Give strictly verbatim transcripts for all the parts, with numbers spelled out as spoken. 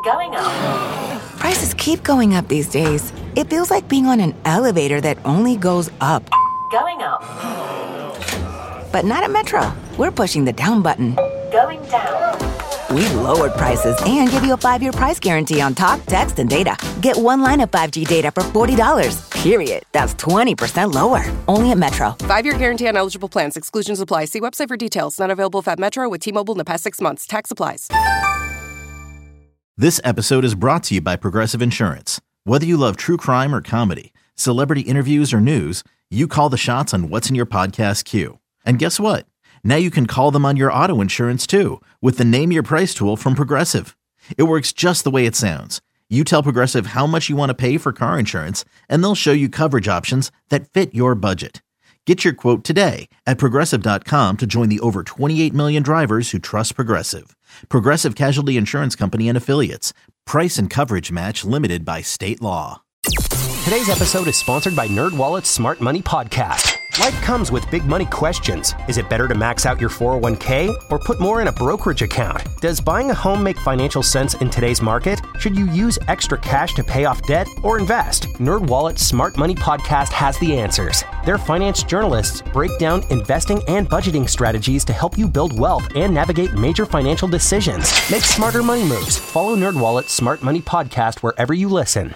Going up. Prices keep going up these days. It feels like being on an elevator that only goes up. Going up. But not at Metro. We're pushing the down button. Going down. We've lowered prices and give you a five-year price guarantee on talk, text, and data. Get one line of five G data for forty dollars. Period. That's twenty percent lower. Only at Metro. Five-year guarantee on eligible plans. Exclusions apply. See website for details. Not available at Metro with T-Mobile in the past six months. Tax applies. This episode is brought to you by Progressive Insurance. Whether you love true crime or comedy, celebrity interviews or news, you call the shots on what's in your podcast queue. And guess what? Now you can call them on your auto insurance too with the Name Your Price tool from Progressive. It works just the way it sounds. You tell Progressive how much you want to pay for car insurance, and they'll show you coverage options that fit your budget. Get your quote today at Progressive dot com to join the over twenty-eight million drivers who trust Progressive. Progressive Casualty Insurance Company and Affiliates. Price and coverage match limited by state law. Today's episode is sponsored by NerdWallet's Smart Money Podcast. Life comes with big money questions. Is it better to max out your four oh one k or put more in a brokerage account? Does buying a home make financial sense in today's market? Should you use extra cash to pay off debt or invest? NerdWallet's Smart Money Podcast has the answers. Their finance journalists break down investing and budgeting strategies to help you build wealth and navigate major financial decisions. Make smarter money moves. Follow NerdWallet's Smart Money Podcast wherever you listen.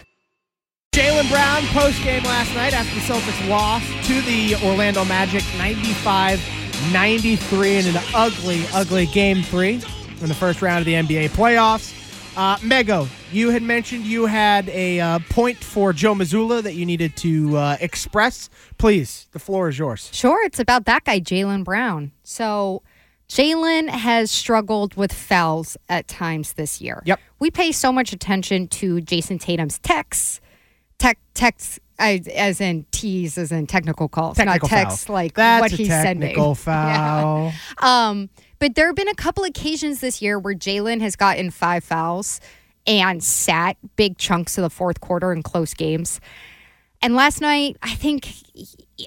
Jaylen Brown post-game last night after the Celtics lost to the Orlando Magic ninety-five ninety-three in an ugly, ugly game three in the first round of the N B A playoffs. Uh, Mego, you had mentioned you had a uh, point for Joe Mazzulla that you needed to uh, express. Please, the floor is yours. Sure, it's about that guy, Jaylen Brown. So Jaylen has struggled with fouls at times this year. Yep. We pay so much attention to Jason Tatum's texts. Tech, texts, as in T's, as in technical calls, technical not texts foul. like That's what a he's sending. Technical foul. Yeah. Um, but there have been a couple occasions this year where Jaylen has gotten five fouls and sat big chunks of the fourth quarter in close games. And last night, I think he,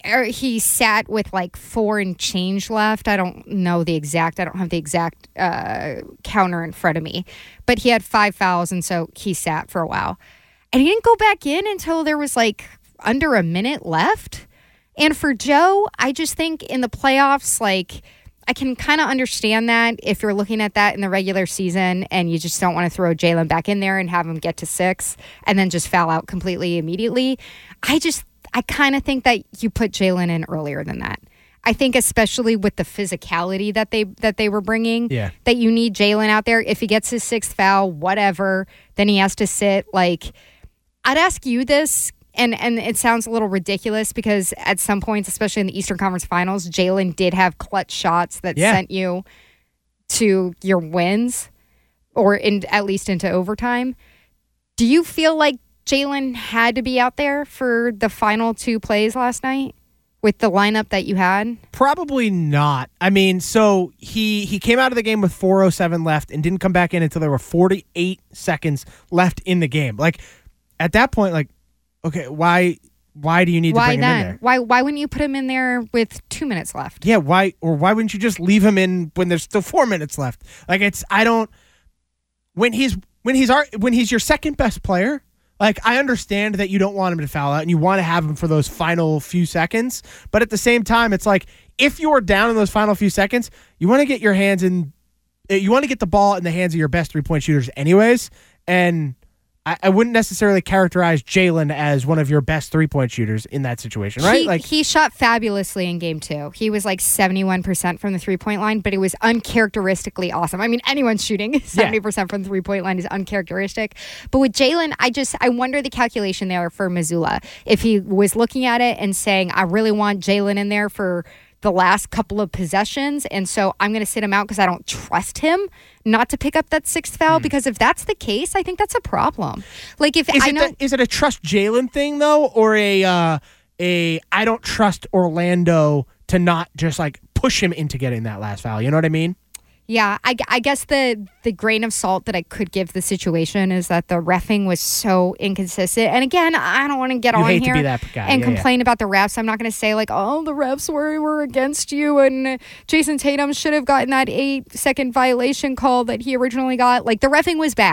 he sat with like four and change left. I don't know the exact, I don't have the exact uh, counter in front of me. But he had five fouls, and so he sat for a while. And he didn't go back in until there was like under a minute left. And for Joe, I just think in the playoffs, like I can kind of understand that if you're looking at that in the regular season and you just don't want to throw Jaylen back in there and have him get to six and then just foul out completely immediately. I just, I kind of think that you put Jaylen in earlier than that. I think especially with the physicality that they that they were bringing, yeah. that you need Jaylen out there. If he gets his sixth foul, whatever, then he has to sit like... I'd ask you this, and, and it sounds a little ridiculous because at some points, especially in the Eastern Conference Finals, Jaylen did have clutch shots that yeah. sent you to your wins or in at least into overtime. Do you feel like Jaylen had to be out there for the final two plays last night with the lineup that you had? Probably not. I mean, so he he came out of the game with four oh seven left and didn't come back in until there were forty-eight seconds left in the game. Like, at that point, like, okay, why why do you need why to bring then? him in there? Why why wouldn't you put him in there with two minutes left? Yeah, why or why wouldn't you just leave him in when there's still four minutes left? Like it's I don't when he's when he's our, when he's your second best player, like I understand that you don't want him to foul out and you want to have him for those final few seconds, but at the same time, it's like if you're down in those final few seconds, you want to get your hands in, you want to get the ball in the hands of your best three point shooters, anyways, and. I, I wouldn't necessarily characterize Jaylen as one of your best three-point shooters in that situation, right? He, like he shot fabulously in game two. He was like seventy-one percent from the three-point line, but it was uncharacteristically awesome. I mean, anyone shooting seventy percent from the three-point line is uncharacteristic. But with Jaylen, I just I wonder the calculation there for Mazzulla. If he was looking at it and saying, I really want Jaylen in there for the last couple of possessions, and so I'm going to sit him out because I don't trust him not to pick up that sixth foul, mm. because if that's the case, I think that's a problem. Like if is I it know, the, is it a trust Jaylen thing though, or a uh, a I don't trust Orlando to not just like push him into getting that last foul? You know what I mean? Yeah, I, I guess the, the grain of salt that I could give the situation is that the reffing was so inconsistent. And again, I don't want to get you on hate here to be that guy. and yeah, complain yeah. about the refs. I'm not going to say like, oh, the refs were, were against you and Jason Tatum should have gotten that eight-second violation call that he originally got. Like, the reffing was bad.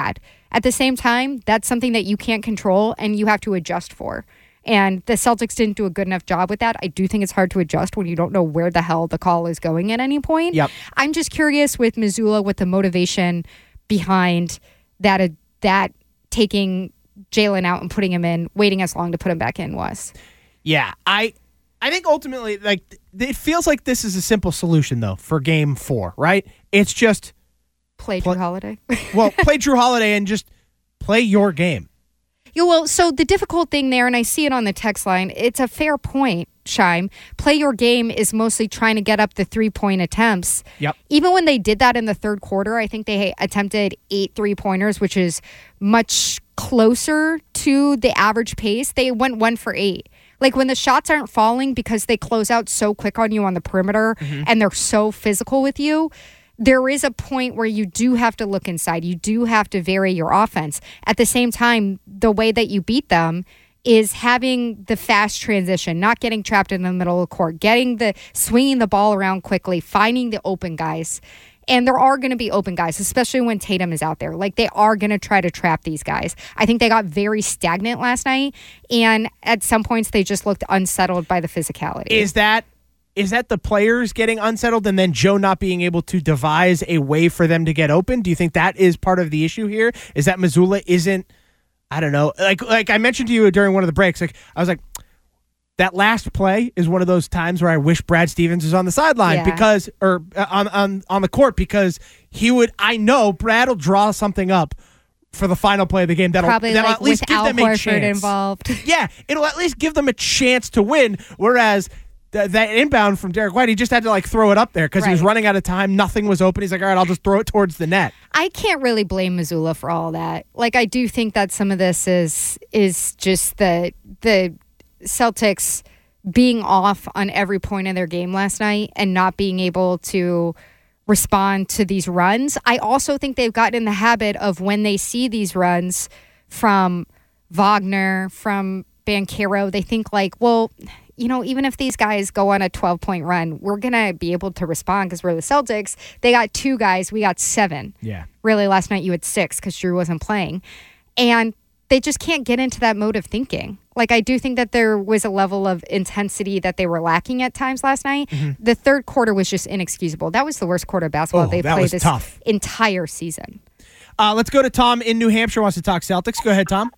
At the same time, that's something that you can't control and you have to adjust for. And the Celtics didn't do a good enough job with that. I do think it's hard to adjust when you don't know where the hell the call is going at any point. Yep. I'm just curious with Mazzulla, what the motivation behind that, uh, that taking Jalen out and putting him in, waiting as long to put him back in was. Yeah, I I think ultimately, like, it feels like this is a simple solution, though, for game four, right? It's just... Play Play- Drew Holiday. Well, play Drew Holiday and just play your game. Yeah, well, so the difficult thing there, and I see it on the text line, it's a fair point, Shime. Play your game is mostly trying to get up the three-point attempts. Yep. Even when they did that in the third quarter, I think they attempted eight three-pointers, which is much closer to the average pace. They went one for eight. Like, when the shots aren't falling because they close out so quick on you on the perimeter mm-hmm. and they're so physical with you, there is a point where you do have to look inside. You do have to vary your offense. At the same time, the way that you beat them is having the fast transition, not getting trapped in the middle of the court, getting the swinging the ball around quickly, finding the open guys. And there are going to be open guys, especially when Tatum is out there. Like, they are going to try to trap these guys. I think they got very stagnant last night, and at some points they just looked unsettled by the physicality. Is that Is that the players getting unsettled and then Joe not being able to devise a way for them to get open? Do you think that is part of the issue here? Is that Mazzulla isn't, I don't know, like like I mentioned to you during one of the breaks, like I was like, that last play is one of those times where I wish Brad Stevens is on the sideline Yeah. because, or uh, on, on, on the court, because he would, I know Brad will draw something up for the final play of the game that'll, Probably that'll like at least with give Al them a Horford chance. involved. Yeah, it'll at least give them a chance to win, whereas th- that inbound from Derek White, he just had to like throw it up there because he was Right. running out of time. Nothing was open. He's like, all right, I'll just throw it towards the net. I can't really blame Mazzulla for all that. Like, I do think that some of this is is just the the Celtics being off on every point of their game last night and not being able to respond to these runs. I also think they've gotten in the habit of when they see these runs from Wagner, from Banchero, they think like, well, you know, even if these guys go on a twelve-point run, we're going to be able to respond because we're the Celtics. They got two guys. We got seven. Yeah. Really, last night you had six because Drew wasn't playing. And they just can't get into that mode of thinking. Like, I do think that there was a level of intensity that they were lacking at times last night. Mm-hmm. The third quarter was just inexcusable. That was the worst quarter of basketball Oh, they that played was this tough. entire season. Uh, let's go to Tom in New Hampshire, wants to talk Celtics. Go ahead, Tom.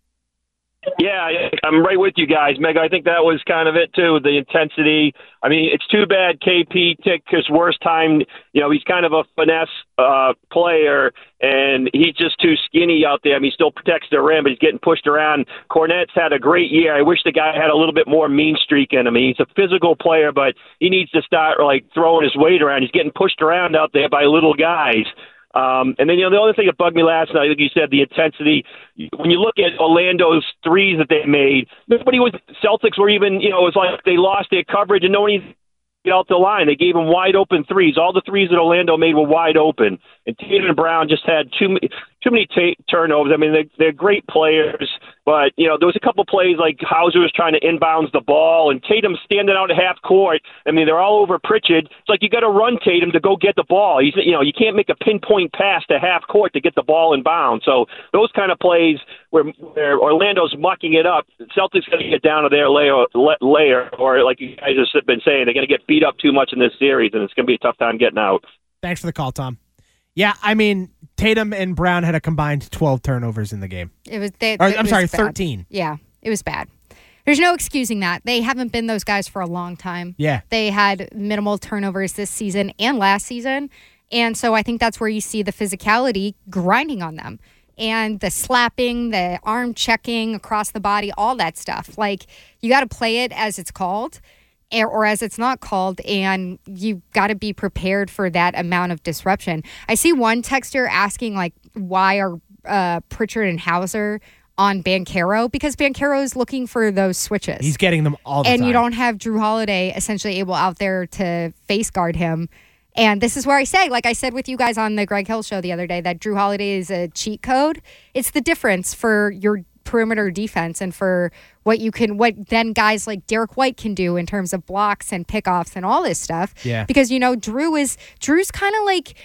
Yeah, I'm right with you guys, Meg. I think that was kind of it too. The intensity. I mean, it's too bad K P took his worst time. You know, he's kind of a finesse uh, player, and he's just too skinny out there. I mean, he still protects the rim, but he's getting pushed around. Cornette's had a great year. I wish the guy had a little bit more mean streak in him. I mean, he's a physical player, but he needs to start like throwing his weight around. He's getting pushed around out there by little guys. Um, and then, you know, the other thing that bugged me last night, like you said, the intensity. When you look at Orlando's threes that they made, nobody was, Celtics were even, you know, it was like they lost their coverage and nobody got out the line. They gave them wide open threes. All the threes that Orlando made were wide open. And Tatum and Brown just had too many, too many t- turnovers. I mean, they're, they're great players, but, you know, there was a couple plays like Hauser was trying to inbounds the ball and Tatum standing out at half court. I mean, they're all over Pritchard. It's like you got to run Tatum to go get the ball. He's, you know, you can't make a pinpoint pass to half court to get the ball in bounds. So those kind of plays where, where Orlando's mucking it up, Celtics got to get down to their layer, layer, or like you guys have been saying, they're going to get beat up too much in this series, and it's going to be a tough time getting out. Thanks for the call, Tom. Yeah, I mean, Tatum and Brown had a combined twelve turnovers in the game. It was. They, Or, it I'm was sorry, bad. thirteen. Yeah, it was bad. There's no excusing that. They haven't been those guys for a long time. Yeah. They had minimal turnovers this season and last season. And so I think that's where you see the physicality grinding on them. And the slapping, the arm checking across the body, all that stuff. Like, you got to play it as it's called or as it's not called, and you got to be prepared for that amount of disruption. I see one texter asking, like, why are uh, Pritchard and Hauser on Banchero? Because Banchero is looking for those switches. He's getting them all the and time. you don't have Drew Holiday essentially able out there to face guard him. And this is where I say, like I said with you guys on the Greg Hill show the other day, that Drew Holiday is a cheat code. It's the difference for your perimeter defense and for what you can, what then guys like Derek White can do in terms of blocks and pickoffs and all this stuff. Yeah. Because, you know, Drew is, Drew's kind of like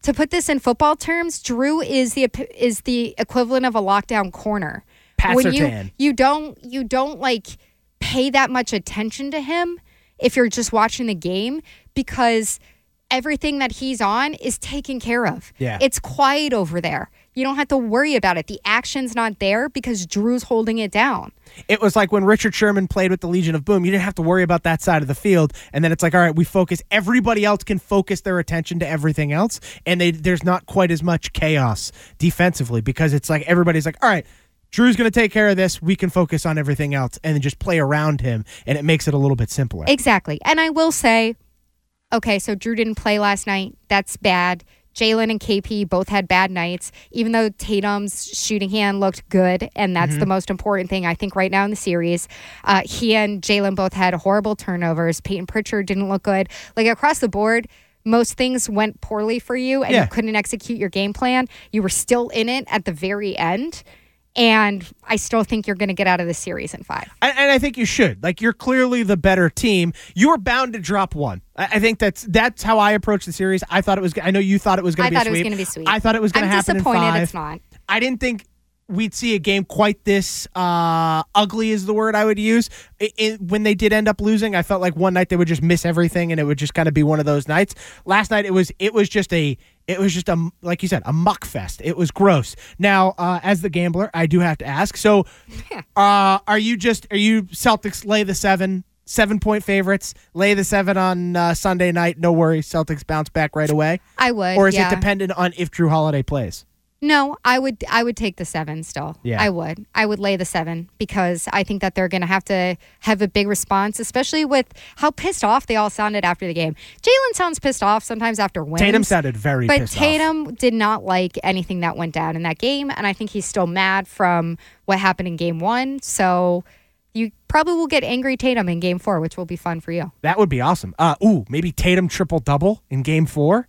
To put this in football terms, Drew is the is the equivalent of a lockdown corner. Pat when you Surtain. you don't you don't like pay that much attention to him if you're just watching the game because everything that he's on is taken care of. Yeah. It's quiet over there. You don't have to worry about it. The action's not there because Drew's holding it down. It was like when Richard Sherman played with the Legion of Boom. You didn't have to worry about that side of the field. And then it's like, all right, we focus. Everybody else can focus their attention to everything else. And they, there's not quite as much chaos defensively because it's like everybody's like, all right, Drew's going to take care of this. We can focus on everything else and then just play around him. And it makes it a little bit simpler. Exactly. And I will say, okay, so Drew didn't play last night. That's bad. Jalen and K P both had bad nights, even though Tatum's shooting hand looked good, and that's Mm-hmm. the most important thing, I think, right now in the series. Uh, he and Jalen both had horrible turnovers. Peyton Pritchard didn't look good. Like, across the board, most things went poorly for you, and Yeah. you couldn't execute your game plan. You were still in it at the very end, and I still think you're going to get out of the series in five. And, and I think you should. Like, you're clearly the better team. You were bound to drop one. I, I think that's that's how I approached the series. I thought it was. I know you thought it was going I to be. thought a it was sweep. going to be sweet. I thought it was going to I'm happen in disappointed five. it's not. I didn't think we'd see a game quite this uh, ugly is the word I would use. It, it, when they did end up losing, I felt like one night they would just miss everything, and it would just kind of be one of those nights. Last night it was it was just a it was just a like you said a muck fest. It was gross. Now, uh, as the gambler, I do have to ask. So, uh, are you just are you Celtics lay the seven? Seven point favorites, lay the seven on uh, Sunday night. No worries, Celtics bounce back right away. I would, or is yeah. it dependent on if Drew Holiday plays? No, I would I would take the seven still. Yeah. I would. I would lay the seven because I think that they're going to have to have a big response, especially with how pissed off they all sounded after the game. Jalen sounds pissed off sometimes after wins. Tatum sounded very but pissed Tatum off. did not like anything that went down in that game, and I think he's still mad from what happened in game one. So you probably will get angry Tatum in game four, which will be fun for you. That would be awesome. Uh, ooh, maybe Tatum triple-double in game four?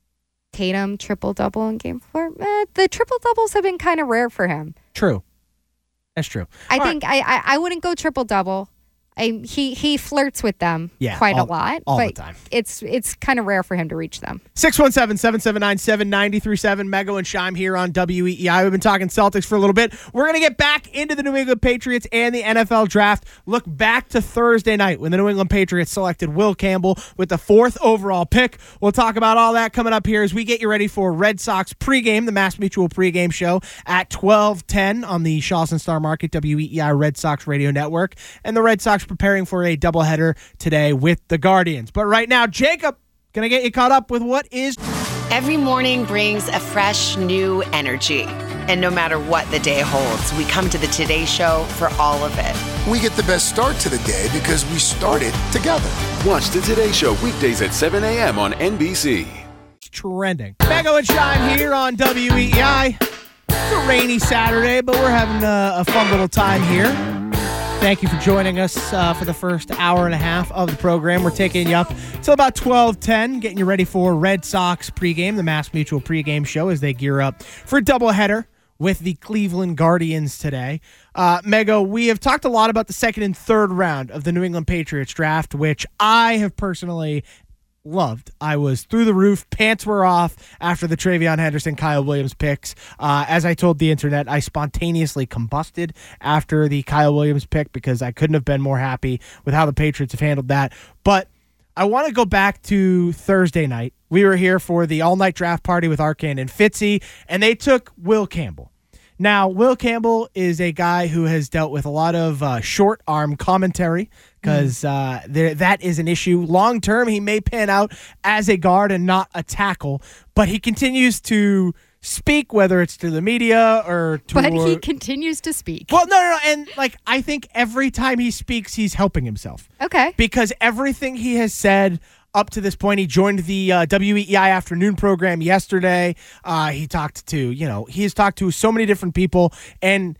Tatum triple-double in game four? Eh, the triple-doubles have been kind of rare for him. True. That's true. I All think I, I I wouldn't go triple-double. I, he he flirts with them Yeah, quite all- a lot, all the but time. it's it's kind of rare for him to reach them. six one seven, seven seven nine, seven nine three seven, Mego and Shime here on W E E I. We've been talking Celtics for a little bit. We're going to get back into the New England Patriots and the N F L draft. Look back to Thursday night when the New England Patriots selected Will Campbell with the fourth overall pick. We'll talk about all that coming up here as we get you ready for Red Sox pregame, the Mass Mutual pregame show at twelve ten on the Shawson Star Market W E E I Red Sox Radio Network. And the Red Sox preparing for a doubleheader today with the Guardians. But right now, Jacob, gonna get you caught up with what is. Every morning brings a fresh, new energy. And no matter what the day holds, we come to the Today Show for all of it. We get the best start to the day because we started together. Watch the Today Show weekdays at seven a.m. on N B C. Trending. Mego and Shime here on W E E I. It's a rainy Saturday, but we're having a, a fun little time here. Thank you for joining us uh, for the first hour and a half of the program. We're taking you up till about twelve ten, getting you ready for Red Sox pregame, the Mass Mutual pregame show as they gear up for a doubleheader with the Cleveland Guardians today. Uh, Mego, we have talked a lot about the second and third round of the New England Patriots draft, which I have personally loved. I was through the roof. Pants were off after the Travion Henderson, Kyle Williams picks. Uh, as I told the internet, I spontaneously combusted after the Kyle Williams pick because I couldn't have been more happy with how the Patriots have handled that. But I want to go back to Thursday night. We were here for the all-night draft party with Arcane and Fitzy, and they took Will Campbell. Now, Will Campbell is a guy who has dealt with a lot of uh, short arm commentary because uh, there, that is an issue. Long term, he may pan out as a guard and not a tackle, but he continues to speak, whether it's to the media or to. But he continues to speak. Well, no, no, no. And like, I think every time he speaks, he's helping himself. Okay. Because everything he has said up to this point, he joined the uh, W E E I afternoon program yesterday. Uh, he talked to, you know, he has talked to so many different people, and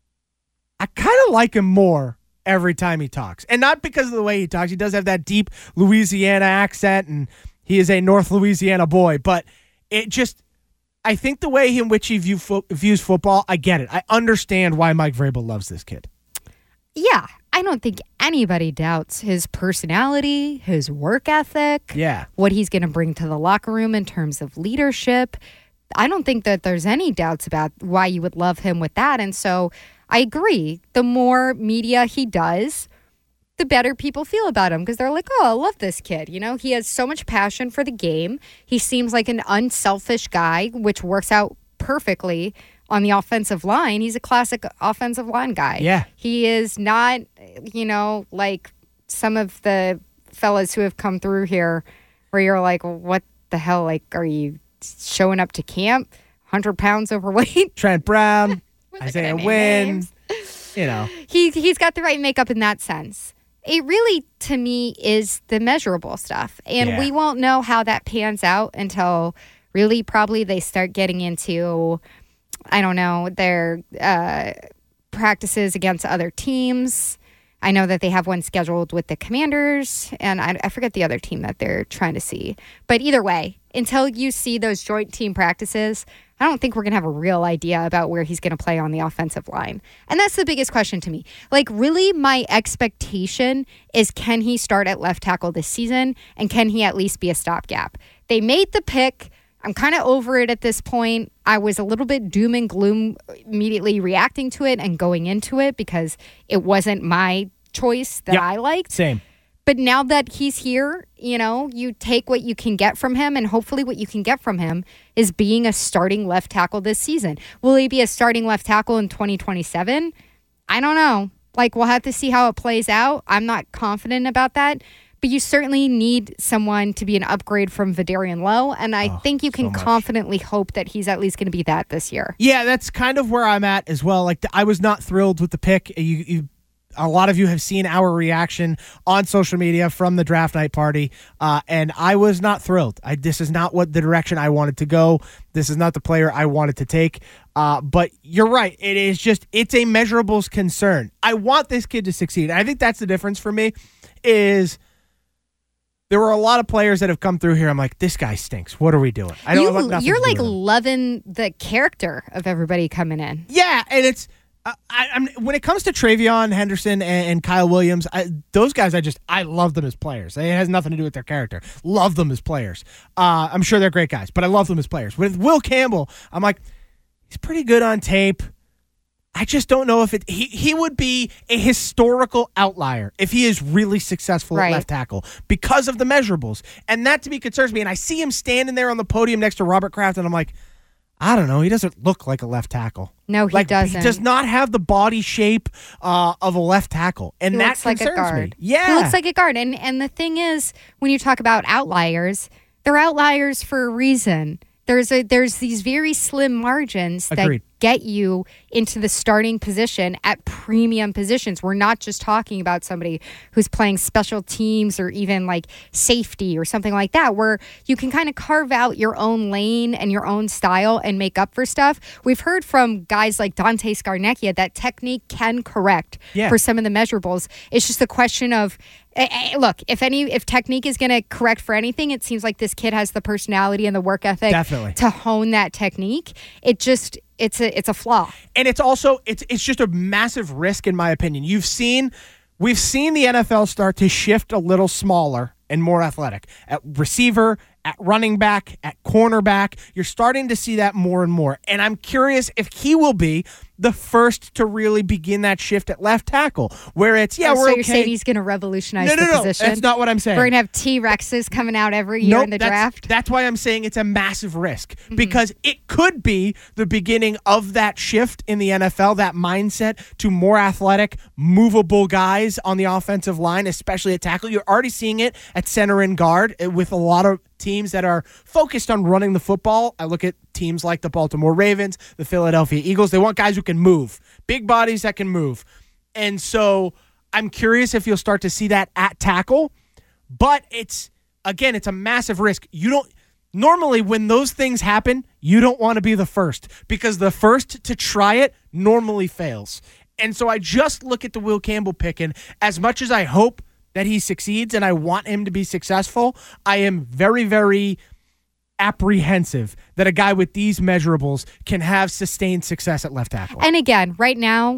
I kind of like him more every time he talks. And not because of the way he talks. He does have that deep Louisiana accent, and he is a North Louisiana boy. But it just, I think the way in which he view fo- views football, I get it. I understand why Mike Vrabel loves this kid. Yeah. I don't think anybody doubts his personality, his work ethic, Yeah. what he's going to bring to the locker room in terms of leadership. I don't think that there's any doubts about why you would love him with that. And so I agree. The more media he does, the better people feel about him because they're like, oh, I love this kid. You know, he has so much passion for the game. He seems like an unselfish guy, which works out perfectly on the offensive line. He's a classic offensive line guy. Yeah. He is not, you know, like some of the fellas who have come through here where you're like, what the hell? Like, are you showing up to camp one hundred pounds overweight? Trent Brown, Isaiah Wynn, you know. He, he's got the right makeup in that sense. It really, to me, is the measurable stuff. And Yeah. we won't know how that pans out until really probably they start getting into, I don't know, their uh, practices against other teams. I know that they have one scheduled with the Commanders, and I, I forget the other team that they're trying to see. But either way, until you see those joint team practices, I don't think we're going to have a real idea about where he's going to play on the offensive line. And that's the biggest question to me. Like, really, my expectation is, can he start at left tackle this season, and can he at least be a stopgap? They made the pick. I'm kind of over it at this point. I was a little bit doom and gloom immediately reacting to it and going into it because it wasn't my choice that Yep. I liked. Same. But now that he's here, you know, you take what you can get from him, and hopefully what you can get from him is being a starting left tackle this season. Will he be a starting left tackle in twenty twenty-seven? I don't know. Like, we'll have to see how it plays out. I'm not confident about that. But you certainly need someone to be an upgrade from Vidarian Lowe, and I Oh, think you can so much. confidently hope that he's at least going to be that this year. Yeah, that's kind of where I'm at as well. Like, I was not thrilled with the pick. You, you, a lot of you have seen our reaction on social media from the draft night party, uh, and I was not thrilled. I, this is not what the direction I wanted to go. This is not the player I wanted to take. Uh, but you're right. It is just, it's a measurables concern. I want this kid to succeed. I think that's the difference for me is there were a lot of players that have come through here. I'm like, this guy stinks. What are we doing? I don't You, want nothing you're to do like with him. loving the character of everybody coming in. Yeah, and it's uh, I, I'm when it comes to Travion Henderson and, and Kyle Williams, I, those guys, I just I love them as players. It has nothing to do with their character. Love them as players. Uh, I'm sure they're great guys, but I love them as players. With Will Campbell, I'm like, he's pretty good on tape. I just don't know if it. He he would be a historical outlier if he is really successful Right. at left tackle because of the measurables, and that to me concerns me. And I see him standing there on the podium next to Robert Kraft, and I'm like, I don't know. He doesn't look like a left tackle. No, he like, doesn't. He does not have the body shape uh, of a left tackle, and He that looks like a concerns guard. me. Yeah, He looks like a guard. And and the thing is, when you talk about outliers, they're outliers for a reason. There's a there's these very slim margins Agreed. that get you into the starting position at premium positions. We're not just talking about somebody who's playing special teams or even like safety or something like that, where you can kind of carve out your own lane and your own style and make up for stuff. We've heard from guys like Dante Scarnecchia that technique can correct Yeah. for some of the measurables. It's just a question of, eh, eh, look, if any, if technique is going to correct for anything, it seems like this kid has the personality and the work ethic Definitely. to hone that technique. It just, it's a, it's a flaw. and it's also it's it's just a massive risk in my opinion. You've seen we've seen the N F L start to shift a little smaller and more athletic at receiver, at running back, at cornerback. You're starting to see that more and more. And I'm curious if he will be the first to really begin that shift at left tackle, where it's, yeah, Oh, we're so okay. you're saying he's going to revolutionize no, no, the no, position? that's not what I'm saying. We're going to have T-Rexes coming out every year Nope, in the that's, draft? That's why I'm saying it's a massive risk Mm-hmm. because it could be the beginning of that shift in the N F L, that mindset to more athletic, movable guys on the offensive line, especially at tackle. You're already seeing it at center and guard uh, with a lot of teams that are focused on running the football. I look at teams like the Baltimore Ravens, the Philadelphia Eagles. They want guys who can move, big bodies that can move. And so I'm curious if you'll start to see that at tackle, but it's, again, it's a massive risk. You don't, normally when those things happen, you don't want to be the first because the first to try it normally fails. And so I just look at the Will Campbell pick, and as much as I hope that he succeeds and I want him to be successful, I am very, very apprehensive that a guy with these measurables can have sustained success at left tackle. And again, right now,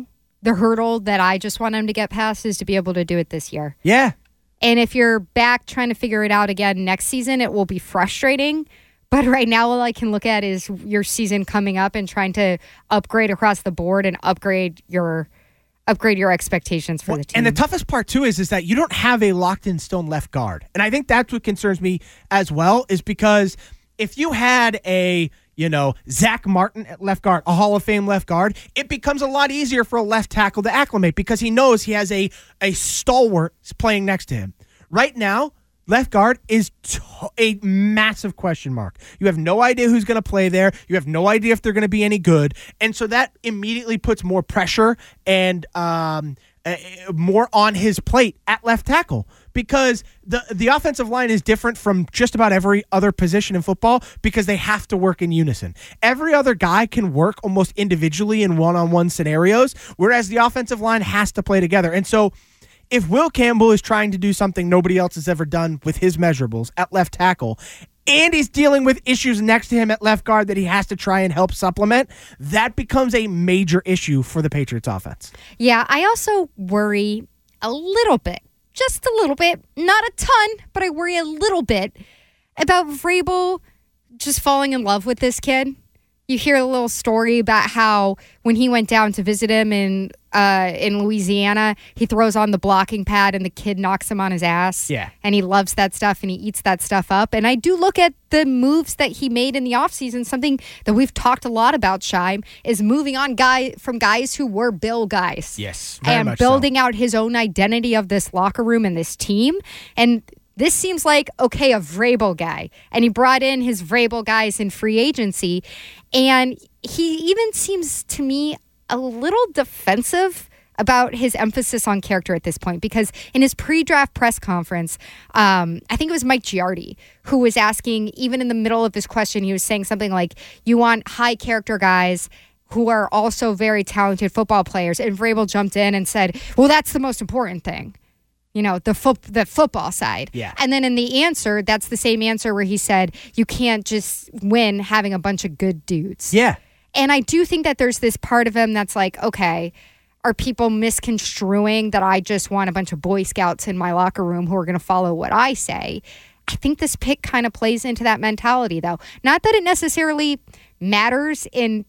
the hurdle that I just want him to get past is to be able to do it this year. Yeah. And if you're back trying to figure it out again next season, it will be frustrating. But right now, all I can look at is your season coming up and trying to upgrade across the board and upgrade your upgrade your expectations for well, the team. And the toughest part, too, is, is that you don't have a locked-in-stone left guard. And I think that's what concerns me as well, is because if you had a, you know, Zach Martin at left guard, a Hall of Fame left guard, it becomes a lot easier for a left tackle to acclimate because he knows he has a, a stalwart playing next to him. Right now, left guard is t- a massive question mark. You have no idea who's going to play there. You have no idea if they're going to be any good. And so that immediately puts more pressure and um, uh, more on his plate at left tackle because the, the offensive line is different from just about every other position in football because they have to work in unison. Every other guy can work almost individually in one-on-one scenarios, whereas the offensive line has to play together. And so if Will Campbell is trying to do something nobody else has ever done with his measurables at left tackle, and he's dealing with issues next to him at left guard that he has to try and help supplement, that becomes a major issue for the Patriots offense. Yeah, I also worry a little bit, just a little bit, not a ton, but I worry a little bit about Vrabel just falling in love with this kid. You hear a little story about how when he went down to visit him in uh, in Louisiana, he throws on the blocking pad and the kid knocks him on his ass. Yeah. And he loves that stuff and he eats that stuff up. And I do look at the moves that he made in the offseason. Something that we've talked a lot about, Shime, is moving on guy from guys who were Bill guys. Yes, very and much building so. out his own identity of this locker room and this team. And this seems like, okay, a Vrabel guy. And he brought in his Vrabel guys in free agency. And he even seems to me a little defensive about his emphasis on character at this point, because in his pre-draft press conference, um, I think it was Mike Giardi who was asking, even in the middle of this question, he was saying something like, you want high character guys who are also very talented football players. And Vrabel jumped in and said, well, that's the most important thing. You know, the fo- the football side. Yeah. And then in the answer, that's the same answer where he said, you can't just win having a bunch of good dudes. Yeah. And I do think that there's this part of him that's like, okay, are people misconstruing that I just want a bunch of Boy Scouts in my locker room who are going to follow what I say? I think this pick kind of plays into that mentality, though. Not that it necessarily matters in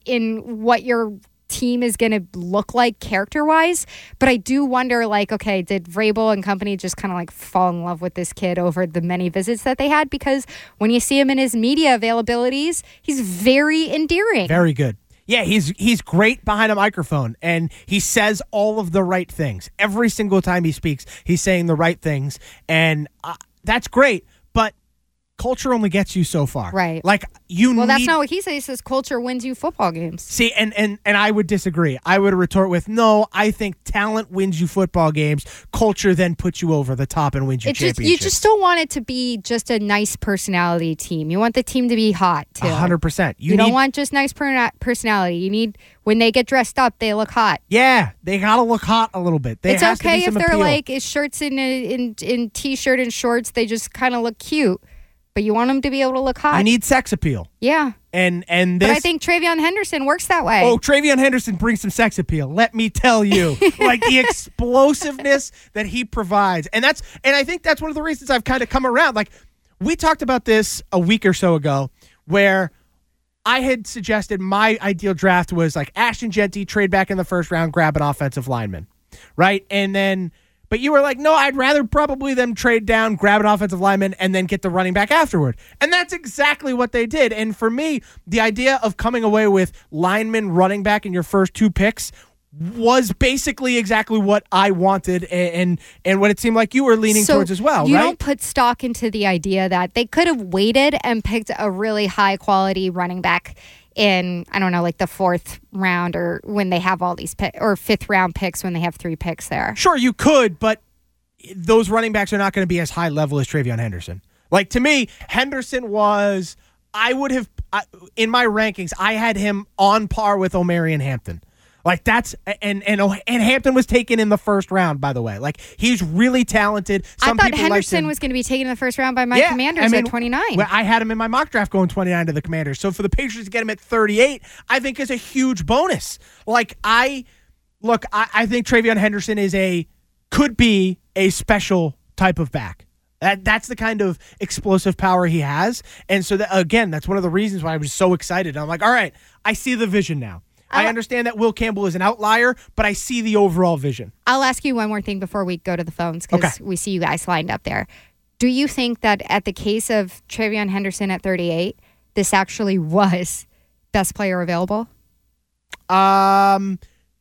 in what your team is going to look like character-wise, but I do wonder, like, okay, did Vrabel and company just kind of like fall in love with this kid over the many visits that they had? Because when you see him in his media availabilities, he's very endearing. Very good. Yeah, he's he's great behind a microphone, and he says all of the right things. Every single time he speaks, he's saying the right things, and uh, that's great, but culture only gets you so far. Right. Like, you well, need... that's not what he says. He says culture wins you football games. See, and, and, and I would disagree. I would retort with, no, I think talent wins you football games. Culture then puts you over the top and wins you It just, championships. you just don't want it to be just a nice personality team. You want the team to be hot, too. one hundred percent. You, you need, don't want just nice per- personality. You need, when they get dressed up, they look hot. Yeah, they got to look hot a little bit. There it's has to okay be if some they're appeal. like in shirts in, in, in T-shirt and shorts. They just kind of look cute. But you want them to be able to look hot. I need sex appeal. Yeah. And and this, but I think Travion Henderson works that way. Oh, Travion Henderson brings some sex appeal. Let me tell you, like the explosiveness that he provides, and that's and I think that's one of the reasons I've kind of come around. Like, we talked about this a week or so ago, where I had suggested my ideal draft was like Ashton Genty, trade back in the first round, grab an offensive lineman, right, and then. But you were like, no, I'd rather probably them trade down, grab an offensive lineman, and then get the running back afterward. And that's exactly what they did. And for me, the idea of coming away with lineman, running back in your first two picks was basically exactly what I wanted and and, and what it seemed like you were leaning so towards as well, you right? don't put stock into the idea that they could have waited and picked a really high-quality running back in, I don't know, like the fourth round or when they have all these pick, or fifth round picks when they have three picks there. Sure, you could, but those running backs are not going to be as high level as Travion Henderson. Like, to me, Henderson was, I would have, I, in my rankings, I had him on par with Omarion Hampton. Like, that's, and, and and Hampton was taken in the first round, by the way. Like, he's really talented. Some I thought people Henderson him. was going to be taken in the first round by my yeah, Commanders I mean, at twenty-nine. Well, I had him in my mock draft going twenty-nine to the Commanders. So for the Patriots to get him at thirty-eight, I think is a huge bonus. Like, I, Look, I, I think TreVeyon Henderson is a could be a special type of back. That that's the kind of explosive power he has, and so that, again, that's one of the reasons why I was so excited. I'm like, all right, I see the vision now. I understand that Will Campbell is an outlier, but I see the overall vision. I'll ask you one more thing before we go to the phones because Okay. we see you guys lined up there. Do you think that at the case of TreVeyon Henderson at thirty-eight, this actually was best player available? Um.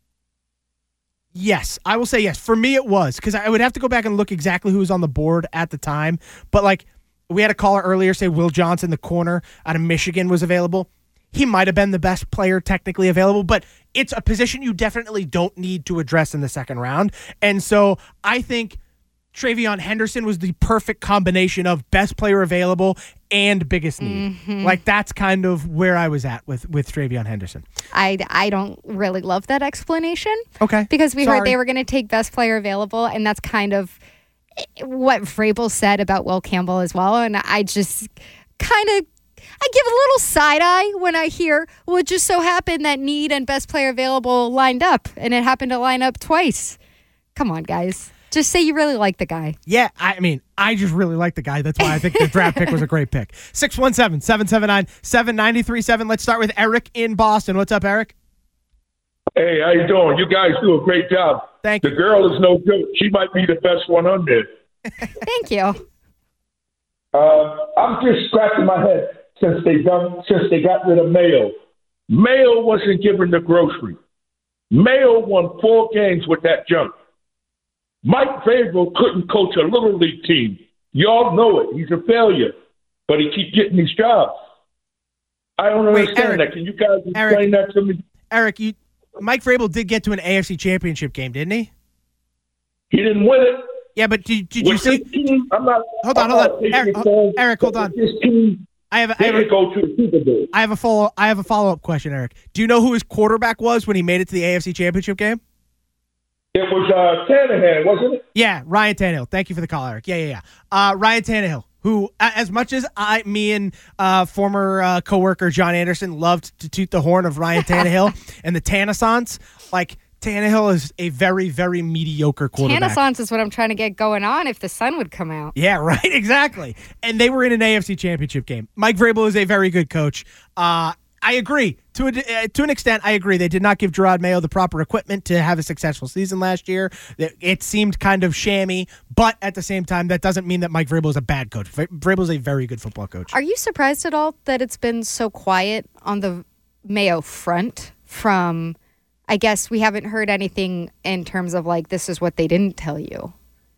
Yes, I will say yes. For me, it was because I would have to go back and look exactly who was on the board at the time. But like we had a caller earlier say Will Johnson, the corner out of Michigan, was available. He might have been the best player technically available, but it's a position you definitely don't need to address in the second round. And so I think TreVeyon Henderson was the perfect combination of best player available and biggest need. Mm-hmm. Like that's kind of where I was at with with TreVeyon Henderson. I, I don't really love that explanation. Okay. Because we Sorry. heard they were going to take best player available, and that's kind of what Vrabel said about Will Campbell as well. And I just kind of, I give a little side eye when I hear, well, it just so happened that need and best player available lined up, and it happened to line up twice. Come on, guys. Just say you really like the guy. Yeah, I mean, I just really like the guy. That's why I think the draft pick was a great pick. six one seven, seven seven nine, seven nine three seven. Let's start with Eric in Boston. What's up, Eric? Hey, how you doing? You guys do a great job. Thank you. The girl is no joke. She might be the best one on there. Thank you. Uh, I'm just scratching my head since they done since they got rid of Mayo. Mayo wasn't given the grocery. Mayo won four games with that junk. Mike Vrabel couldn't coach a little league team. Y'all know it. He's a failure, but he keeps getting these jobs. I don't Wait, understand Eric, that. Can you guys explain Eric, that to me? Eric, you, Mike Vrabel did get to an A F C Championship game, didn't he? He didn't win it. Yeah, but did, did you With see? this team, I'm not. Hold on, I'm hold not on, taking Eric, the phone, Eric, hold but on. This team, I have a, I they have a, could go to the Super Bowl. I have a follow. I have a follow up question, Eric. Do you know who his quarterback was when he made it to the A F C Championship game? It was uh, Tannehill, wasn't it? Yeah, Ryan Tannehill. Thank you for the call, Eric. Yeah, yeah, yeah. Uh, Ryan Tannehill, who, as much as I, me and uh, former uh, coworker John Anderson loved to toot the horn of Ryan Tannehill and the Tannissants, like Tannehill is a very, very mediocre quarterback. Tannissance is what I'm trying to get going on if the sun would come out. Yeah, right, exactly. And they were in an A F C Championship game. Mike Vrabel is a very good coach. Uh, I agree. To a, uh, to an extent, I agree. They did not give Gerard Mayo the proper equipment to have a successful season last year. It, it seemed kind of shammy, but at the same time, that doesn't mean that Mike Vrabel is a bad coach. Vrabel is a very good football coach. Are you surprised at all that it's been so quiet on the Mayo front from, I guess we haven't heard anything in terms of like, this is what they didn't tell you?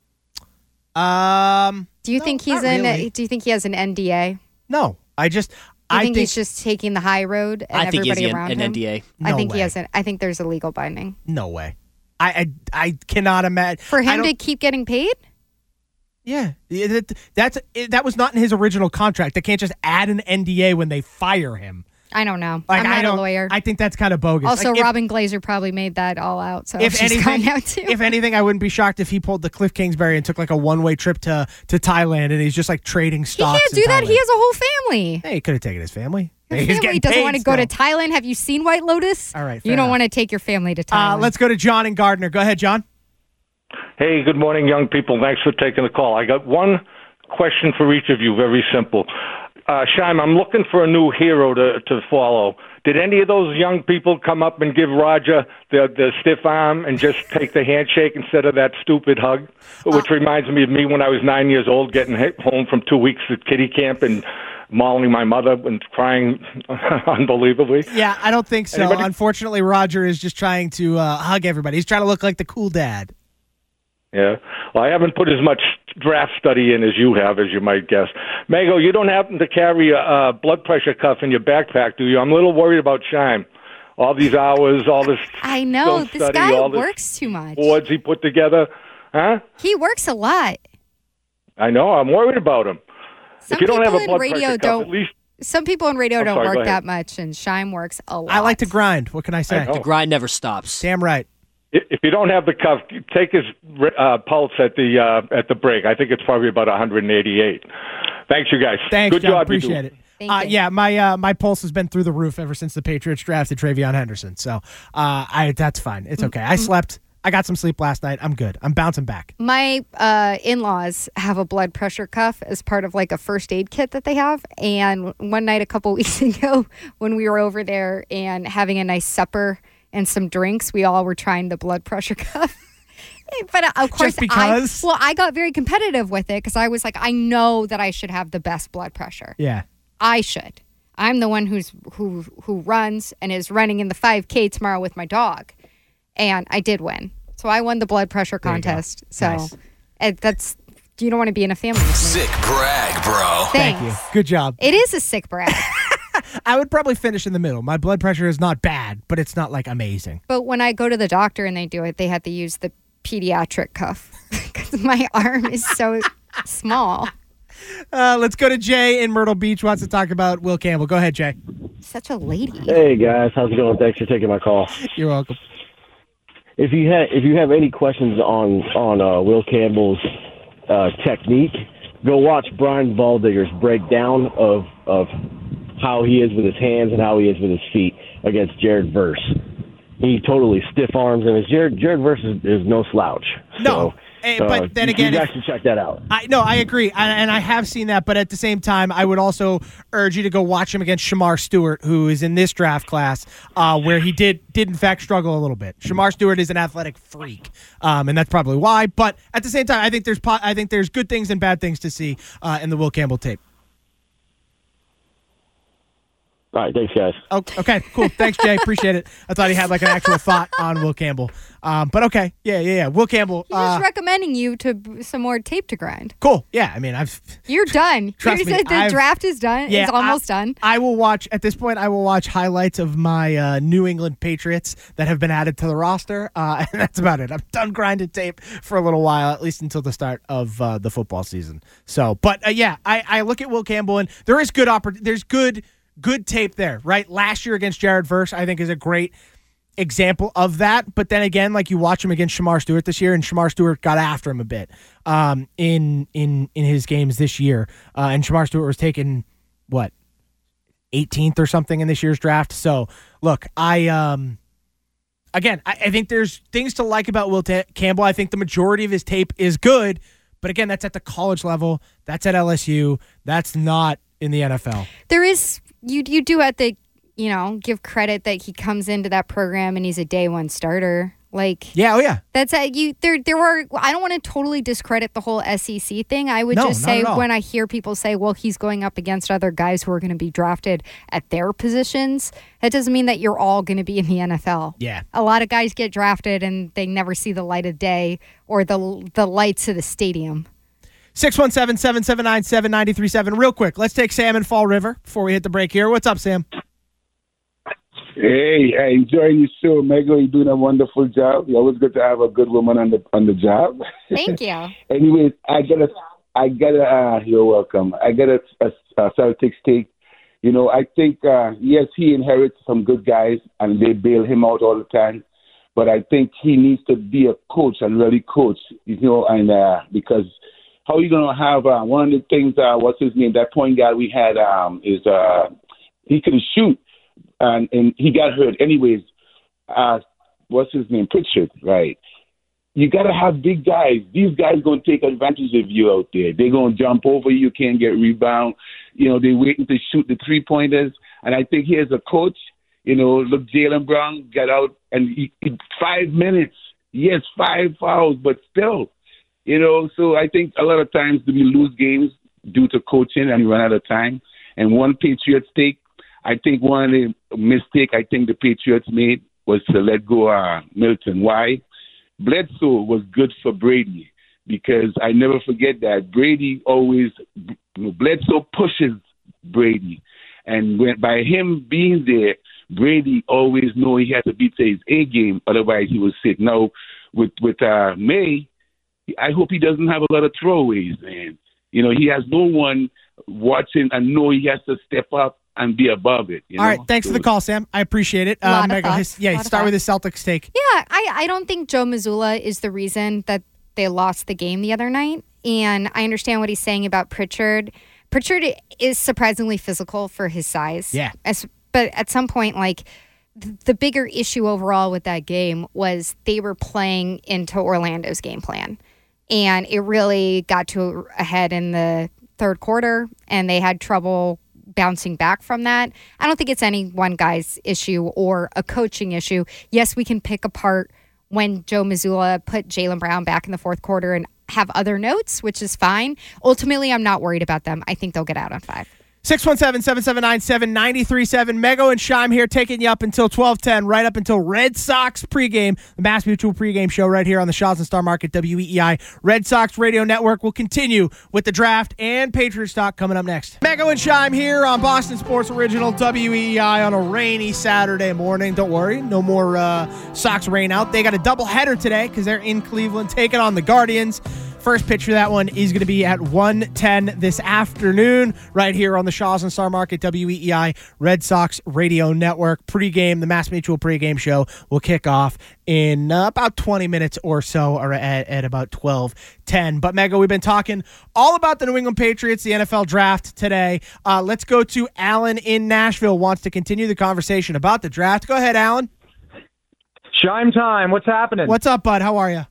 Um, do you no, think he's not in, really. a, do you think he has an N D A? No, I just, I I think, think he's just taking the high road and I think he has everybody an- around an him. N D A. I No think way. he has an, I think there's a legal binding. no way. I, I, I cannot imagine. For I him don't- to keep getting paid? Yeah, Yeah, that, that's that was not in his original contract. They can't just add an N D A when they fire him. I don't know. Like, I'm I not a don't- lawyer. I think that's kind of bogus. Also, Like, if- Robin Glazer probably made that all out, so if she's anything, gone now too. if anything, I wouldn't be shocked if he pulled the Cliff Kingsbury and took like a one-way trip to, to Thailand, and he's just like trading he stocks. can't do in that. Thailand. He has a whole family. Hey, he could have taken his family. Your He's family getting doesn't paid want to go to still. Thailand. Have you seen White Lotus? All right, You fair don't enough. want to take your family to Thailand. Uh, let's go to John and Gardner. Go ahead, John. Hey, good morning, young people. Thanks for taking the call. I got one question for each of you, very simple. Uh, Shime, I'm looking for a new hero to, to follow. Did any of those young people come up and give Roger the, the stiff arm and just take the handshake instead of that stupid hug? Which Uh, reminds me of me when I was nine years old, getting hit home from two weeks at kiddie camp and mauling my mother and crying unbelievably. Yeah, I don't think so. Anybody? Unfortunately, Roger is just trying to uh, hug everybody. He's trying to look like the cool dad. Yeah. Well, I haven't put as much draft study in as you have, as you might guess. Mago, you don't happen to carry a, a blood pressure cuff in your backpack, do you? I'm a little worried about Shime. All these hours, all this I know. film This study, guy all this works too much. boards he put together. Huh? He works a lot. I know. I'm worried about him. Some if you don't have people a in blood radio pressure cuff, don't- at least Some people in radio I'm don't sorry, go work ahead. that much, and Shime works a lot. I like to grind. What can I say? I know. The grind never stops. Damn right. if you don't have the cuff, take his uh, pulse at the uh, at the break. I think it's probably about one hundred eighty-eight. Thanks, you guys. Thanks, Good John. job. you Appreciate do. it. Thank uh, you. yeah, my uh, my pulse has been through the roof ever since the Patriots drafted Travion Henderson. So uh, I that's fine. It's okay. I slept. I got some sleep last night. I'm good. I'm bouncing back. My uh, in-laws have a blood pressure cuff as part of like a first aid kit that they have. And one night a couple weeks ago when we were over there and having a nice supper and some drinks, we all were trying the blood pressure cuff. But uh, of course, Just because? I, well, I got very competitive with it because I was like, I know that I should have the best blood pressure. Yeah. I should. I'm the one who's who who runs and is running in the five K tomorrow with my dog. And I did win. So I won the blood pressure contest. So Nice. it, that's, you don't want to be in a family with me. Sick brag, bro. Thanks. Thank you. Good job. It is a sick brag. I would probably finish in the middle. My blood pressure is not bad, but it's not like amazing. But when I go to the doctor and they do it, they have to use the pediatric cuff because my arm is so small. Uh, let's go to Jay in Myrtle Beach. Wants to talk about Will Campbell. Go ahead, Jay. Such a lady. Hey guys, how's it going? Thanks for taking my call. You're welcome. If you have if you have any questions on on uh, Will Campbell's uh, technique, go watch Brian Baldiger's breakdown of of how he is with his hands and how he is with his feet against Jared Verse. He totally stiff arms, and his Jared Jared Verse is, is no slouch. No. So, Eh, uh, but then you, again, you if- guys should check that out. I no, I agree, and, and I have seen that. But at the same time, I would also urge you to go watch him against Shamar Stewart, who is in this draft class, uh, where he did did in fact struggle a little bit. Shamar Stewart is an athletic freak, um, and that's probably why. But at the same time, I think there's po- I think there's good things and bad things to see uh, in the Will Campbell tape. All right, thanks, guys. Oh, okay, cool. Thanks, Jay. Appreciate it. I thought he had like an actual thought on Will Campbell, um, but okay, yeah, yeah, yeah. Will Campbell. He's Uh, just recommending you to b- some more tape to grind. cool. Yeah, I mean, I've. You're done. Trust You me, said the I've- draft is done. Yeah, it's almost I, done. I will watch, at this point, I will watch highlights of my uh, New England Patriots that have been added to the roster, uh, and that's about it. I'm done grinding tape for a little while, at least until the start of uh, the football season. So, but uh, yeah, I, I look at Will Campbell, and there is good oppor- There's good good tape there, right? Last year against Jared Verse, I think, is a great example of that. But then again, like you watch him against Shamar Stewart this year, and Shamar Stewart got after him a bit um, in in in his games this year, uh, and Shamar Stewart was taken what eighteenth or something in this year's draft. So look, I um again, I, I think there's things to like about Will Ta- Campbell. I think the majority of his tape is good, but again, that's at the college level. That's at L S U. That's not in the N F L. There is you you do have to, you know, give credit that he comes into that program and he's a day one starter. Like Yeah, oh yeah. that's a, you there there were I don't want to totally discredit the whole S E C thing. I would No, just not say at all. when I hear people say, well, he's going up against other guys who are going to be drafted at their positions, that doesn't mean that you're all going to be in the N F L. Yeah. A lot of guys get drafted and they never see the light of day or the the lights of the stadium. six one seven, seven seven nine, seven nine three seven. Real quick, let's take Sam in Fall River before we hit the break here. What's up, Sam? Hey, I enjoy your show, Mega. You're doing a wonderful job. It's always good to have a good woman on the on the job. Thank you. Anyways, I got a, I got a. Uh, you're welcome. I got a, a, a Celtics take. You know, I think uh, yes, he inherits some good guys, and they bail him out all the time. But I think he needs to be a coach and really coach. You know, and uh, because how are you going to have uh, one of the things? Uh, what's his name? That point guard we had um, is uh, he could shoot. And, and he got hurt. Anyways, uh, what's his name? Pritchard, right? You got to have big guys. These guys going to take advantage of you out there. They're going to jump over you. You can't get rebound. You know, they're waiting to shoot the three-pointers. And I think here's a coach, you know, look, Jaylen Brown got out and he, he, five minutes. Yes, five fouls, but still, you know. So I think a lot of times we lose games due to coaching and run out of time. And one Patriots take, I think one of the mistake I think the Patriots made was to let go of uh, Milton. Why? Bledsoe was good for Brady because I never forget that Brady always Bledsoe pushes Brady, and when, by him being there, Brady always know he has to beat his A game, otherwise he will sit. Now with with uh, May, I hope he doesn't have a lot of throwaways, man. You know, he has no one watching and know he has to step up and be above it. You All know? right, thanks for the call, Sam. I appreciate it. A lot Uh, of Mega, thoughts. his, yeah, Lot of start with his Celtics take. Yeah, I, I don't think Joe Mazzulla is the reason that they lost the game the other night. And I understand what he's saying about Pritchard. Pritchard is surprisingly physical for his size. Yeah. As, but at some point, like, th- the bigger issue overall with that game was they were playing into Orlando's game plan. And it really got to a head in the third quarter, and they had trouble bouncing back from that. I don't think it's any one guy's issue or a coaching issue. Yes, we can pick apart when Joe Mazzulla put Jaylen Brown back in the fourth quarter and have other notes, which is fine. Ultimately, I'm not worried about them. I think they'll get out on five. six one seven, seven seven nine, seven nine three seven. Mego and Shime here taking you up until twelve ten, right up until Red Sox pregame, the Mass Mutual pregame show right here on the Shaw's and Star Market W E E I Red Sox Radio Network. We'll continue with the draft and Patriots talk coming up next. Mego and Shime here on Boston Sports Original W E E I on a rainy Saturday morning. Don't worry, no more uh, Sox rain out. They got a doubleheader today because they're in Cleveland taking on the Guardians. First pitch for that one is going to be at one ten this afternoon right here on the Shaw's and Star Market W E E I Red Sox Radio Network. Pregame, the Mass Mutual pregame show will kick off in uh, about twenty minutes or so, or at, at about twelve ten. But, Mego, we've been talking all about the New England Patriots, the N F L draft today. Uh, let's go to Alan in Nashville, wants to continue the conversation about the draft. Go ahead, Alan. Shime time. What's happening? What's up, bud? How are you?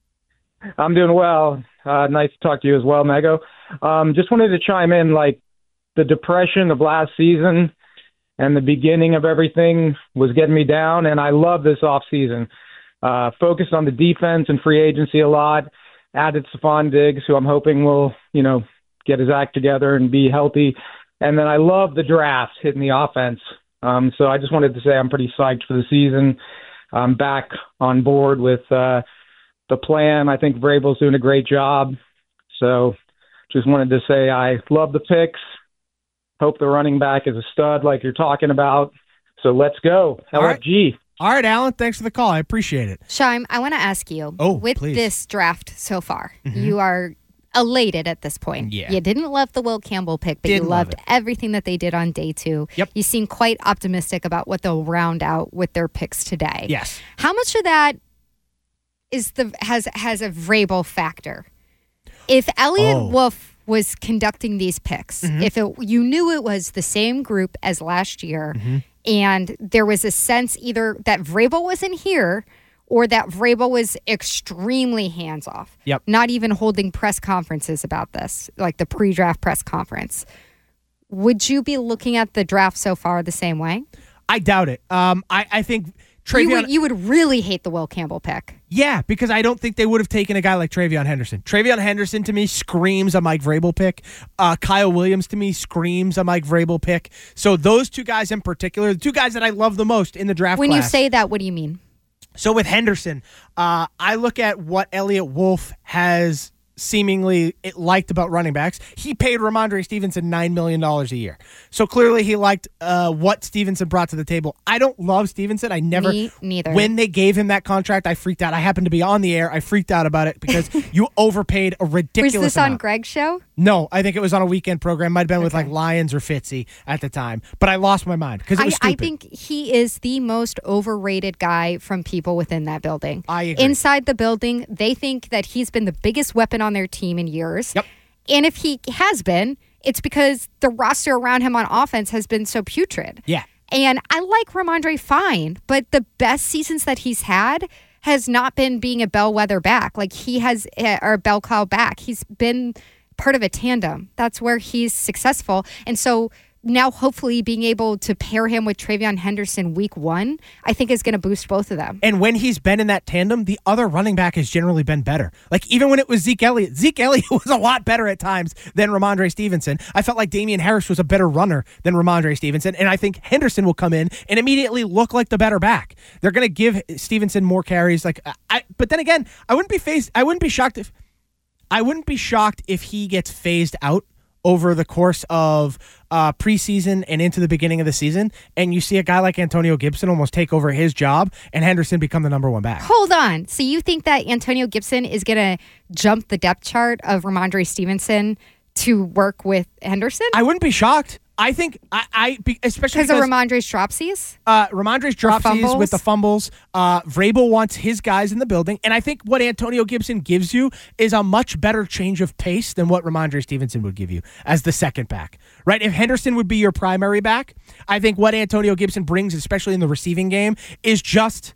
I'm doing well. Uh, nice to talk to you as well, Mego. Um, just wanted to chime in, like, the depression of last season and the beginning of everything was getting me down, and I love this offseason. Uh, focused on the defense and free agency a lot, added Stephon Diggs, who I'm hoping will, you know, get his act together and be healthy. And then I love the draft, hitting the offense. Um, so I just wanted to say I'm pretty psyched for the season. I'm back on board with uh, – the plan. I think Vrabel's doing a great job. So just wanted to say I love the picks. Hope the running back is a stud like you're talking about. So let's go. L F G. All right, Alan. Thanks for the call. I appreciate it. Shime, I want to ask you, oh, with please. this draft so far, Mm-hmm. you are elated at this point. Yeah. You didn't love the Will Campbell pick, but Didn't you love loved it. everything that they did on day two. Yep. You seem quite optimistic about what they'll round out with their picks today. Yes. How much of that is the has has a Vrabel factor? If Elliot Oh. Wolf was conducting these picks, Mhm. if it, you knew it was the same group as last year, Mm-hmm. and there was a sense either that Vrabel wasn't here or that Vrabel was extremely hands off, Yep. not even holding press conferences about this, like the pre-draft press conference, would you be looking at the draft so far the same way? I doubt it. Um, I, I think Travion... You would, you would really hate the Will Campbell pick. Yeah, because I don't think they would have taken a guy like Travion Henderson. Travion Henderson, to me, screams a Mike Vrabel pick. Uh, Kyle Williams, to me, screams a Mike Vrabel pick. So those two guys in particular, the two guys that I love the most in the draft When class. you say that, what do you mean? So with Henderson, uh, I look at what Elliot Wolf has seemingly it liked about running backs. He paid Ramondre Stevenson nine million dollars a year. So clearly he liked uh, what Stevenson brought to the table. I don't love Stevenson. I never. Me neither. When they gave him that contract, I freaked out. I happened to be on the air. I freaked out about it because you overpaid a ridiculous Was this amount. on Greg's show? No, I think it was on a weekend program. Might have been with like Lions or Fitzy at the time. But I lost my mind because it was I, I stupid. think he is the most overrated guy from people within that building. I agree. Inside the building, they think that he's been the biggest weapon on their team in years. Yep. And if he has been, it's because the roster around him on offense has been so putrid. Yeah. And I like Ramondre fine, but the best seasons that he's had has not been being a bellwether back. Like he has, or a bell cow back. He's been part of a tandem. That's where he's successful. And so now hopefully being able to pair him with Travion Henderson week one, I think is going to boost both of them. And when he's been in that tandem, the other running back has generally been better. Like even when it was Zeke Elliott, Zeke Elliott was a lot better at times than Ramondre Stevenson. I felt like Damian Harris was a better runner than Ramondre Stevenson. And I think Henderson will come in and immediately look like the better back. They're going to give Stevenson more carries. Like, I, but then again, I wouldn't be phased. I wouldn't be shocked if, I wouldn't be shocked if he gets phased out over the course of uh, preseason and into the beginning of the season, and you see a guy like Antonio Gibson almost take over his job and Henderson become the number one back. Hold on. So you think that Antonio Gibson is going to jump the depth chart of Ramondre Stevenson to work with Henderson? I wouldn't be shocked. I think I, I be- especially because of because Ramondre's dropsies. uh, Ramondre's dropsies fumbles? with the fumbles. Uh, Vrabel wants his guys in the building, and I think what Antonio Gibson gives you is a much better change of pace than what Ramondre Stevenson would give you as the second back. Right? If Henderson would be your primary back, I think what Antonio Gibson brings, especially in the receiving game, is just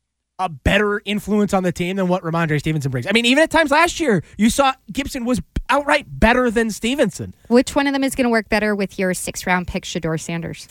a better influence on the team than what Ramondre Stevenson brings. I mean, even at times last year, you saw Gibson was outright better than Stevenson. Which one of them is going to work better with your sixth-round pick, Shador Sanders?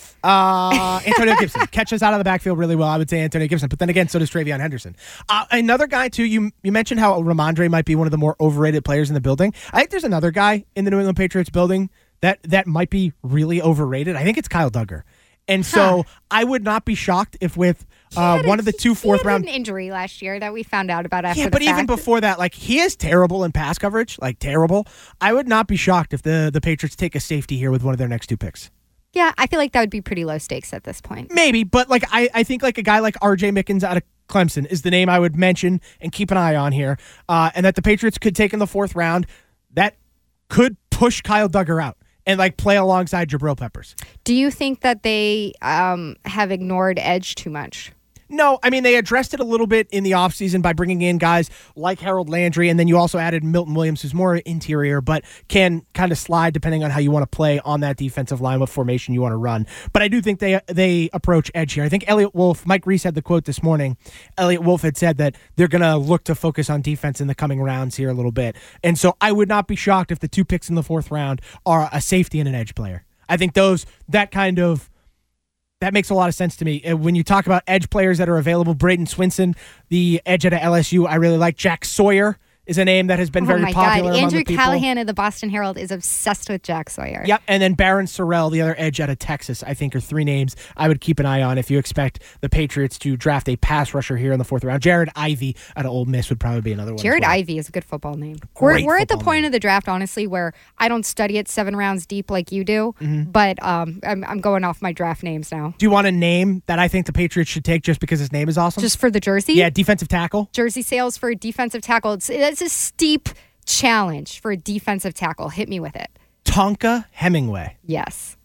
Uh, Antonio Gibson catches out of the backfield really well. I would say Antonio Gibson, but then again, so does Travion Henderson. Uh, another guy too. You you mentioned how Ramondre might be one of the more overrated players in the building. I think there's another guy in the New England Patriots building that that might be really overrated. I think it's Kyle Duggar. And so huh. I would not be shocked if with uh, one a, of the two fourth round an injury last year that we found out about after yeah, the but fact. even before that, like he is terrible in pass coverage, like terrible. I would not be shocked if the the Patriots take a safety here with one of their next two picks. Yeah, I feel like that would be pretty low stakes at this point. Maybe, but like I, I think like a guy like R J Mickens out of Clemson is the name I would mention and keep an eye on here, uh, and that the Patriots could take in the fourth round. That could push Kyle Duggar out and like play alongside Jabril Peppers. Do you think that they um, have ignored edge too much? No, I mean, they addressed it a little bit in the offseason by bringing in guys like Harold Landry, and then you also added Milton Williams, who's more interior, but can kind of slide depending on how you want to play on that defensive line, what formation you want to run. But I do think they they approach edge here. I think Elliot Wolf, Mike Reese had the quote this morning. Elliot Wolf had said that they're going to look to focus on defense in the coming rounds here a little bit. And so I would not be shocked if the two picks in the fourth round are a safety and an edge player. I think those, that kind of, That makes a lot of sense to me. When you talk about edge players that are available, Braden Swinson, the edge at L S U, I really like. Jack Sawyer is a name that has been oh very my popular God. among Andrew the people. Callahan of the Boston Herald is obsessed with Jack Sawyer. Yep, and then Barron Sorrell, the other edge out of Texas, I think are three names I would keep an eye on if you expect the Patriots to draft a pass rusher here in the fourth round. Jared Ivey out of Ole Miss would probably be another one. Jared well. Ivey is a good football name. Great we're we're at the football point name. of the draft, honestly, where I don't study it seven rounds deep like you do, Mhm. but um, I'm, I'm going off my draft names now. Do you want a name that I think the Patriots should take just because his name is awesome? Just for the jersey? Yeah, defensive tackle. Jersey sales for a defensive tackle. It's, it's a steep challenge for a defensive tackle. Hit me with it. Tonka Hemingway. Yes.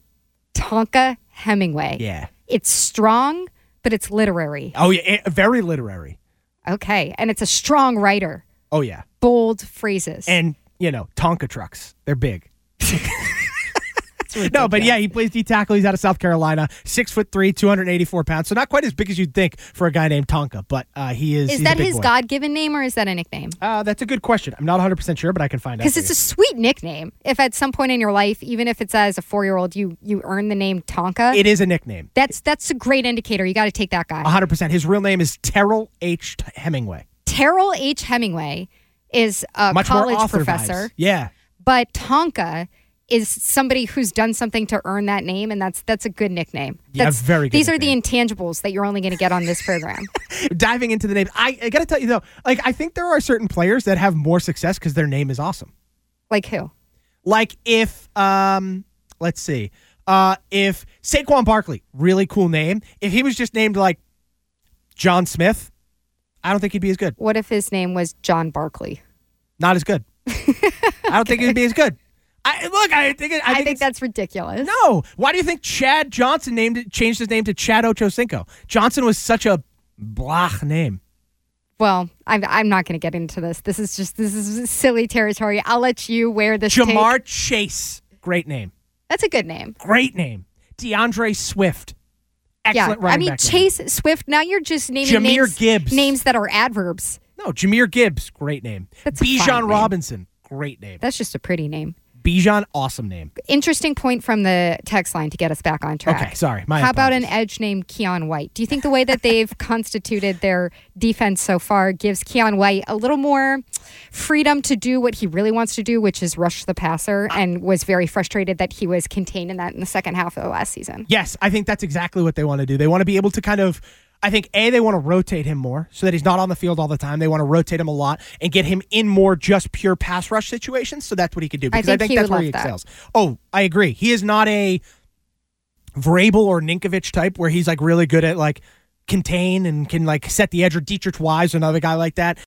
Tonka Hemingway. Yeah. It's strong, but it's literary. Oh, yeah, eh, very literary. Okay. And it's a strong writer. Oh, yeah. Bold phrases. And, you know, Tonka trucks. They're big. No, but yeah, he plays D tackle. He's out of South Carolina, six foot three, two hundred eighty-four pounds. So not quite as big as you'd think for a guy named Tonka, but uh, he is. Is he's that a big his boy. God-given name or is that a nickname? Uh, that's a good question. I'm not one hundred percent sure, but I can find out. Because it's a sweet nickname. If at some point in your life, even if it's as a four-year-old, you you earn the name Tonka. It is a nickname. That's that's a great indicator. You got to take that guy. one hundred percent. His real name is Terrell H. Hemingway. Terrell H. Hemingway is a Much more college author professor. vibes. Yeah. But Tonka is somebody who's done something to earn that name, and that's that's a good nickname. Yeah, That's, very good These are the intangibles that you're only going to get on this program. Diving into the names, I, I got to tell you, though, like I think there are certain players that have more success because their name is awesome. Like who? Like if, um, let's see, uh, if Saquon Barkley, really cool name, if he was just named like John Smith, I don't think he'd be as good. What if his name was John Barkley? Not as good. I don't think he'd be as good. I, look, I think it, I, I think, think that's ridiculous. No. Why do you think Chad Johnson named it, changed his name to Chad Ochocinco? Johnson was such a blah name. Well, I'm I'm not going to get into this. This is just this is silly territory. I'll let you wear this. Jamar take. Chase, great name. That's a good name. Great name. DeAndre Swift. Excellent yeah, running I mean back Chase name. Swift. Now you're just naming Jahmyr names, Gibbs. names that are adverbs. No, Jahmyr Gibbs, great name. That's a fine Bijan name. Robinson, great name. That's just a pretty name. Bijan, awesome name. Interesting point from the text line to get us back on track. Okay, sorry. My How about an apologies. edge named Keon White? Do you think the way that they've constituted their defense so far gives Keon White a little more freedom to do what he really wants to do, which is rush the passer, and was very frustrated that he was contained in that in the second half of the last season? Yes, I think that's exactly what they want to do. They want to be able to kind of, I think, A, they want to rotate him more so that he's not on the field all the time. They want to rotate him a lot and get him in more just pure pass rush situations, so that's what he could do. Because I think think, he that's would where he love that. excels. Oh, I agree. He is not a Vrabel or Ninkovich type where he's like really good at like contain and can like set the edge, or Dietrich Wise, another guy like that.